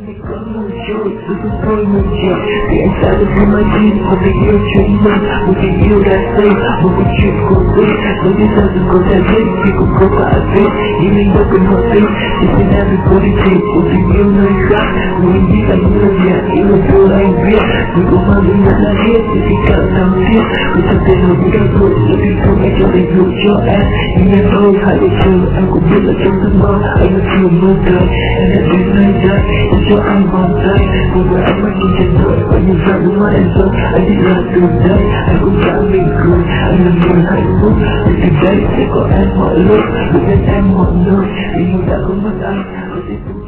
có một chút tôi cũng thôi một chiều thì anh sẽ được thêm mai tin một tình yêu chuyên môn, một tình yêu đã xây một câu chuyện của tôi. Tôi biết sao đừng có thể biết vì cũng có cả biết nhưng mình đâu cần hỏi tin thì sẽ đang được có đi tìm một tình yêu nơi khác. Mình biết anh yêu nhà yêu là yêu anh biết mình cũng mang đến nhận là biết thì tình cảm thắm thiết tôi chẳng thể nổi với đau thôi là vì không anh cho tình yêu cho em nhưng em ơi hãy để chờ em cũng biết là trong giấc mơ anh là chiều mơ đời em đã đến nơi đây em cho anh vòng tay cùng với ánh mắt nhìn chân đợi và nhìn ra đúng mắt em rồi anh biết là từ đây anh cũng đã mỉm cười anh là người hạnh phúc vì từ đây sẽ có em mọi lúc được bên em mọi nơi vì mình đã không mất anh.